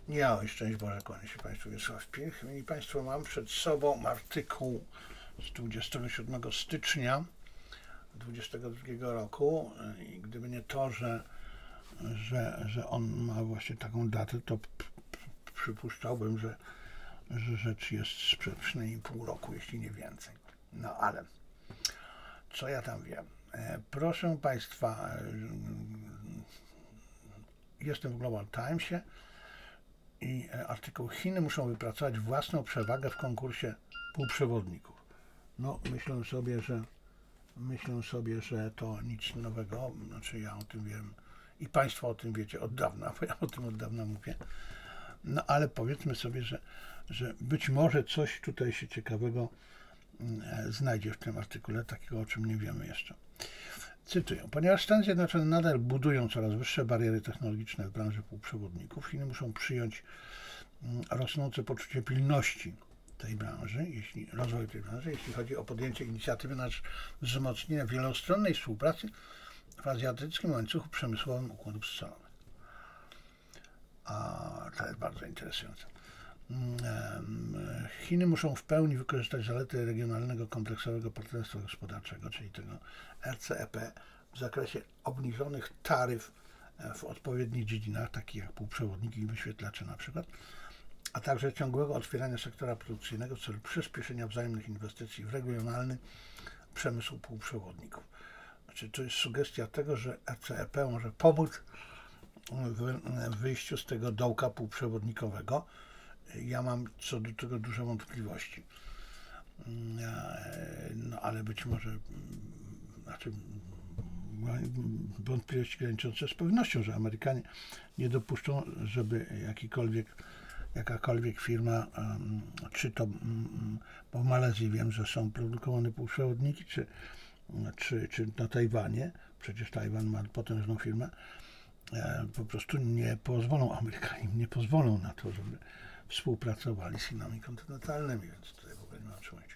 Ja, szczęść Boże, kłaniam się Państwu, Wiesław Pilch. Szanowni Państwo, mam przed sobą artykuł z 27 stycznia 2022 roku i gdyby nie to, że on ma właśnie taką datę, to przypuszczałbym, że rzecz jest sprzed przynajmniej pół roku, jeśli nie więcej. No ale co ja tam wiem? Proszę Państwa, jestem w Global Timesie i artykuł: Chiny muszą wypracować własną przewagę w konkursie półprzewodników. No, myślę sobie, że to nic nowego, znaczy ja o tym wiem i Państwo o tym wiecie od dawna, bo ja o tym od dawna mówię. No ale powiedzmy sobie, że być może coś tutaj się ciekawego znajdzie w tym artykule, takiego, o czym nie wiemy jeszcze. Cytuję: ponieważ Stany Zjednoczone nadal budują coraz wyższe bariery technologiczne w branży półprzewodników, Chiny muszą przyjąć rosnące poczucie pilności tej branży, rozwoju tej branży, jeśli chodzi o podjęcie inicjatywy na rzecz wzmocnienia wielostronnej współpracy w azjatyckim łańcuchu przemysłowym układów scalowych. A to jest bardzo interesujące. Chiny muszą w pełni wykorzystać zalety regionalnego kompleksowego partnerstwa gospodarczego, czyli tego RCEP, w zakresie obniżonych taryf w odpowiednich dziedzinach, takich jak półprzewodniki i wyświetlacze na przykład, a także ciągłego otwierania sektora produkcyjnego w celu przyspieszenia wzajemnych inwestycji w regionalny przemysł półprzewodników. Znaczy, to jest sugestia tego, że RCEP może pomóc w wyjściu z tego dołka półprzewodnikowego. Ja mam co do tego duże wątpliwości. No ale być może, wątpliwości graniczące z pewnością, że Amerykanie nie dopuszczą, żeby jakakolwiek firma, czy to, bo w Malezji wiem, że są produkowane półprzewodniki, czy na Tajwanie, przecież Tajwan ma potężną firmę, po prostu Amerykanie nie pozwolą na to, żeby współpracowali z Chinami kontynentalnymi, więc tutaj w ogóle nie ma czym mówić.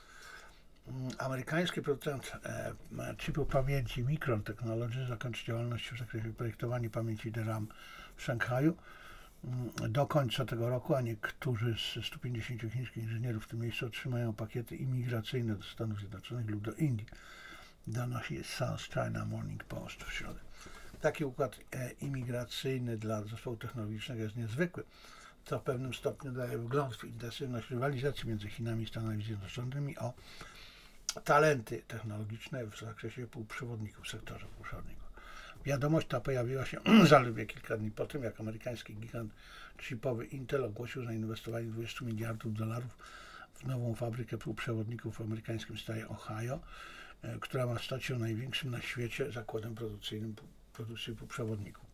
Amerykański producent chipów pamięci Micron Technology zakończy działalność w zakresie projektowania pamięci DRAM w Szanghaju do końca tego roku, a niektórzy z 150 chińskich inżynierów w tym miejscu otrzymają pakiety imigracyjne do Stanów Zjednoczonych lub do Indii, donosi South China Morning Post w środę. Taki układ imigracyjny dla zespołu technologicznego jest niezwykły, co w pewnym stopniu daje wgląd w intensywność rywalizacji między Chinami i Stanami Zjednoczonymi o talenty technologiczne w zakresie półprzewodników, w sektorze półprzewodników. Wiadomość ta pojawiła się zaledwie kilka dni po tym, jak amerykański gigant chipowy Intel ogłosił zainwestowanie $20 miliardów w nową fabrykę półprzewodników w amerykańskim stanie Ohio, która ma stać się największym na świecie zakładem produkcyjnym produkcji półprzewodników.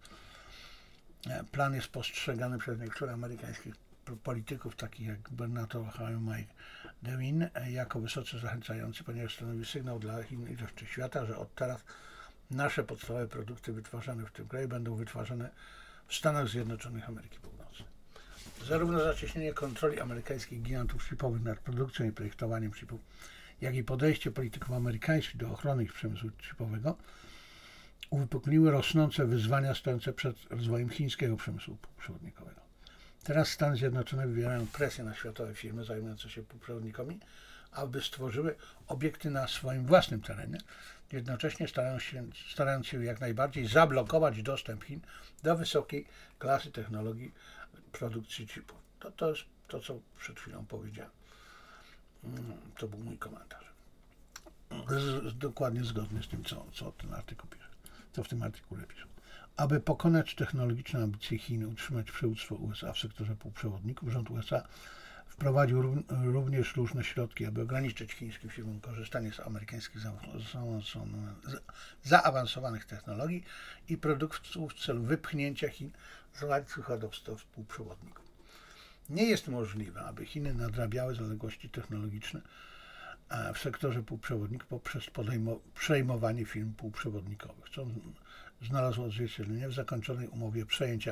Plan jest postrzegany przez niektórych amerykańskich polityków, takich jak gubernator Ohio Mike DeWine, jako wysoce zachęcający, ponieważ stanowi sygnał dla Chin i reszty świata, że od teraz nasze podstawowe produkty wytwarzane w tym kraju będą wytwarzane w Stanach Zjednoczonych Ameryki Północnej. Zarówno zacieśnienie kontroli amerykańskich gigantów chipowych nad produkcją i projektowaniem chipów, jak i podejście polityków amerykańskich do ochrony ich przemysłu chipowego uwypukliły rosnące wyzwania stojące przed rozwojem chińskiego przemysłu półprzewodnikowego. Teraz Stany Zjednoczone wywierają presję na światowe firmy zajmujące się półprzewodnikami, aby stworzyły obiekty na swoim własnym terenie, jednocześnie starając się jak najbardziej zablokować dostęp Chin do wysokiej klasy technologii produkcji chipów. To jest to, co przed chwilą powiedziałem. To był mój komentarz. Dokładnie zgodny z tym, co ten artykuł pisze, co w tym artykule pisze. Aby pokonać technologiczne ambicje Chin i utrzymać przywództwo USA w sektorze półprzewodników, rząd USA wprowadził również różne środki, aby ograniczyć chińskim firmom korzystanie z amerykańskich zaawansowanych technologii i produktów w celu wypchnięcia Chin z łańcucha dostaw półprzewodników. Nie jest możliwe, aby Chiny nadrabiały zaległości technologiczne w sektorze półprzewodników poprzez przejmowanie firm półprzewodnikowych, co znalazło odzwierciedlenie w zakończonej umowie przejęcia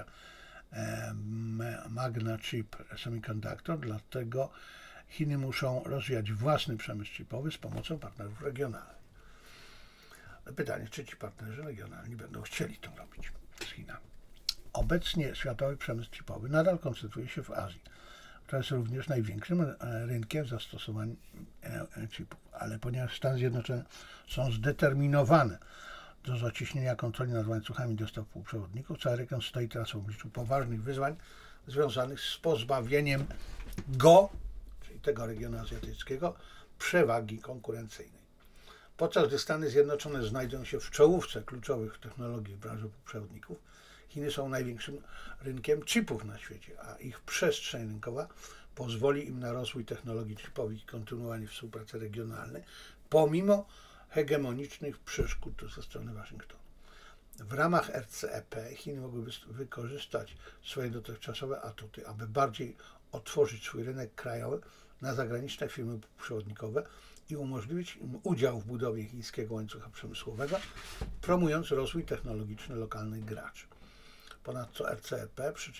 Magna Chip Semiconductor, dlatego Chiny muszą rozwijać własny przemysł chipowy z pomocą partnerów regionalnych. Pytanie, czy ci partnerzy regionalni będą chcieli to robić z Chinami. Obecnie światowy przemysł chipowy nadal koncentruje się w Azji, która jest również największym rynkiem zastosowań chipów, ale ponieważ Stany Zjednoczone są zdeterminowane do zacieśnienia kontroli nad łańcuchami dostaw półprzewodników, cały region stoi teraz w obliczu poważnych wyzwań związanych z pozbawieniem go, czyli tego regionu azjatyckiego, przewagi konkurencyjnej. Podczas gdy Stany Zjednoczone znajdują się w czołówce kluczowych technologii w branży półprzewodników, Chiny są największym rynkiem chipów na świecie, a ich przestrzeń rynkowa pozwoli im na rozwój technologii chipowych i kontynuowanie współpracy regionalnej, pomimo hegemonicznych przeszkód ze strony Waszyngtonu. W ramach RCEP Chiny mogłyby wykorzystać swoje dotychczasowe atuty, aby bardziej otworzyć swój rynek krajowy na zagraniczne firmy półprzewodnikowe i umożliwić im udział w budowie chińskiego łańcucha przemysłowego, promując rozwój technologiczny lokalnych graczy. Ponadto RCEP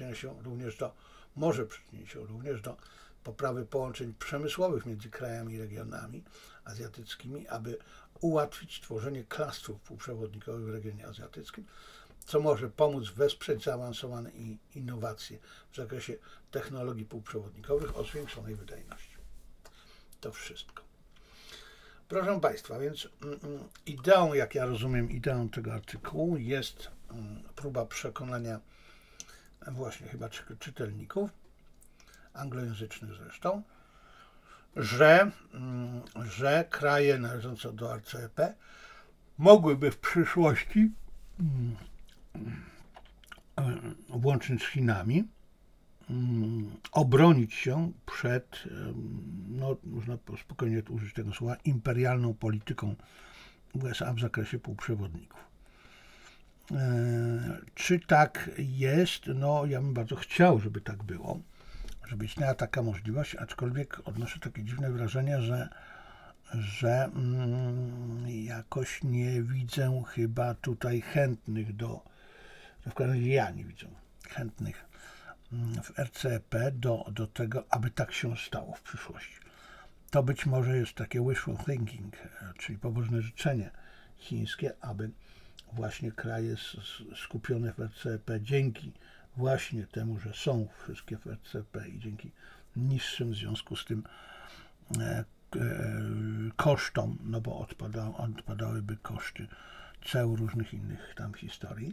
może przyczynić się również do poprawy połączeń przemysłowych między krajami i regionami azjatyckimi, aby ułatwić tworzenie klastrów półprzewodnikowych w regionie azjatyckim, co może pomóc wesprzeć zaawansowane innowacje w zakresie technologii półprzewodnikowych o zwiększonej wydajności. To wszystko. Proszę Państwa, więc ideą, jak ja rozumiem, ideą tego artykułu jest próba przekonania właśnie chyba czytelników, anglojęzycznych zresztą, że kraje należące do RCEP mogłyby w przyszłości, włącznie z Chinami, obronić się przed, można spokojnie użyć tego słowa, imperialną polityką USA w zakresie półprzewodników. Czy tak jest? No, ja bym bardzo chciał, żeby tak było, żeby istniała taka możliwość, aczkolwiek odnoszę takie dziwne wrażenie, że jakoś nie widzę chyba tutaj chętnych w każdym razie ja nie widzę chętnych w RCEP do tego, aby tak się stało w przyszłości. To być może jest takie wishful thinking, czyli pobożne życzenie chińskie, aby właśnie kraje skupione w RCEP dzięki właśnie temu, że są wszystkie w RCEP i dzięki niższym w związku z tym kosztom, no bo odpadałyby koszty ceł różnych innych tam historii,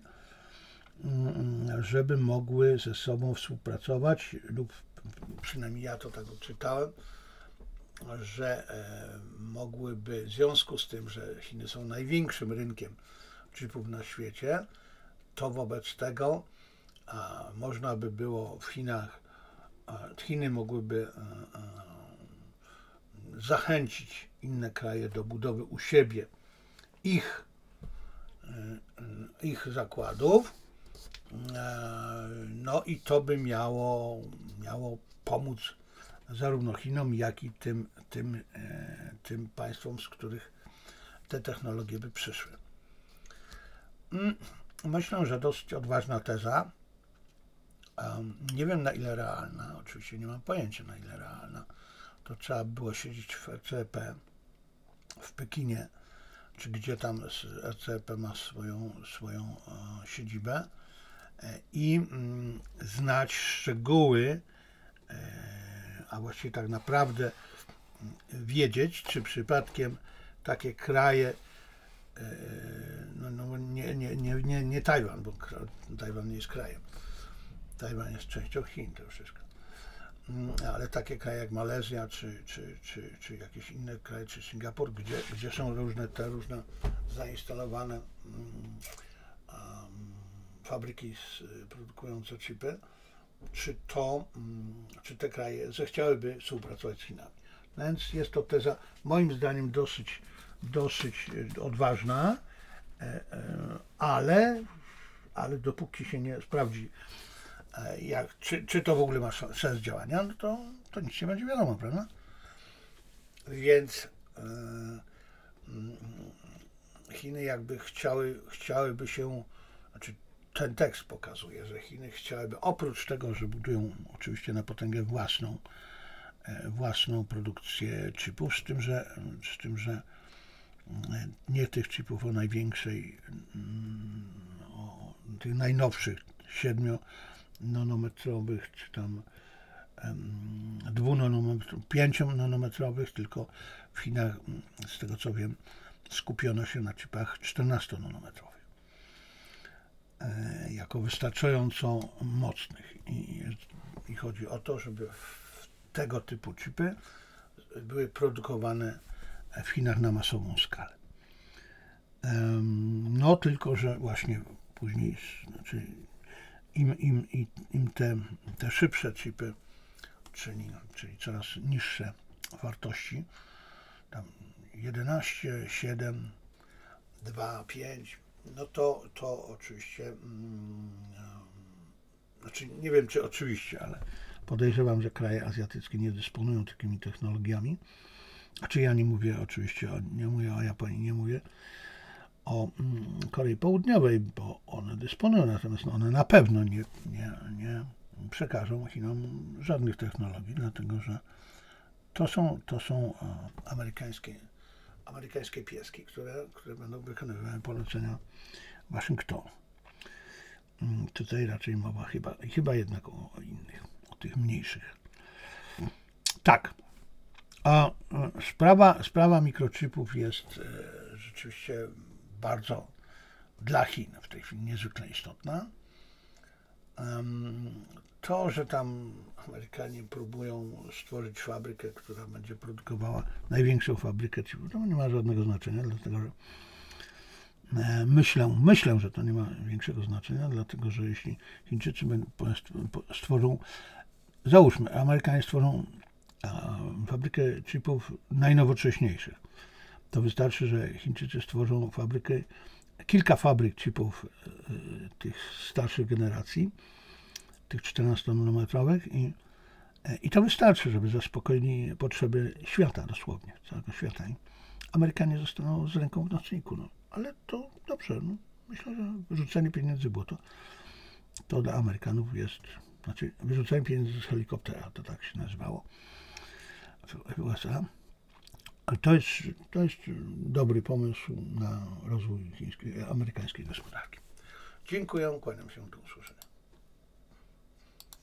żeby mogły ze sobą współpracować, lub przynajmniej ja to tak odczytałem, że mogłyby w związku z tym, że Chiny są największym rynkiem chipów na świecie, to wobec tego można by było w Chinach, Chiny mogłyby zachęcić inne kraje do budowy u siebie ich zakładów, no i to by miało pomóc zarówno Chinom, jak i tym państwom, z których te technologie by przyszły. Myślę, że dosyć odważna teza. Nie wiem, na ile realna, oczywiście nie mam pojęcia, na ile realna. To trzeba było siedzieć w RCEP w Pekinie, czy gdzie tam RCEP ma swoją siedzibę i znać szczegóły, a właściwie tak naprawdę wiedzieć, czy przypadkiem takie kraje, nie Tajwan, bo Tajwan nie jest krajem. Tajwan jest częścią Chin, to wszystko. Ale takie kraje jak Malezja, czy jakieś inne kraje, czy Singapur, gdzie są różne zainstalowane fabryki produkujące chipy, czy te kraje zechciałyby współpracować z Chinami. Więc jest to teza, moim zdaniem, dosyć odważna, ale dopóki się nie sprawdzi, czy to w ogóle ma sens działania, no to nic nie będzie wiadomo, prawda? Więc Chiny jakby chciałyby się, znaczy ten tekst pokazuje, że Chiny chciałyby, oprócz tego, że budują oczywiście na potęgę własną produkcję chipów, z tym, że nie tych chipów o największej, tych najnowszych 7-nanometrowych, czy tam 2-nanometrowych, 5-nanometrowych, tylko w Chinach, z tego co wiem, skupiono się na chipach 14-nanometrowych jako wystarczająco mocnych. I chodzi o to, żeby tego typu chipy były produkowane w Chinach na masową skalę. No tylko, że właśnie później, znaczy im te szybsze chipy, czyli coraz niższe wartości, tam 11, 7, 2, 5, no to oczywiście, znaczy nie wiem czy oczywiście, ale podejrzewam, że kraje azjatyckie nie dysponują takimi technologiami. Znaczy ja nie mówię oczywiście, nie mówię o Japonii, nie mówię o Korei Południowej, bo one dysponują, natomiast one na pewno nie przekażą Chinom żadnych technologii, dlatego że to są amerykańskie pieski, które będą wykonywały polecenia Waszyngtonu. Tutaj raczej mowa chyba jednak o innych, o tych mniejszych. Tak. A sprawa mikrochipów jest rzeczywiście bardzo dla Chin w tej chwili niezwykle istotna. To, że tam Amerykanie próbują stworzyć fabrykę, która będzie produkowała największą fabrykę chipów, to nie ma żadnego znaczenia, dlatego że myślę, że to nie ma większego znaczenia, dlatego że jeśli Chińczycy stworzą, załóżmy, Amerykanie stworzą fabrykę chipów najnowocześniejszych, to wystarczy, że Chińczycy stworzą kilka fabryk chipów tych starszych generacji, tych 14-nanometrowych i to wystarczy, żeby zaspokoili potrzeby świata, dosłownie, całego świata. I Amerykanie zostaną z ręką w nocniku. No. Ale to dobrze. No. Myślę, że wyrzucenie pieniędzy w błoto to dla Amerykanów jest, znaczy wyrzucenie pieniędzy z helikoptera, to tak się nazywało w USA. Ale to jest dobry pomysł na rozwój amerykańskiej gospodarki. Dziękuję, kłaniam się, do usłyszenia.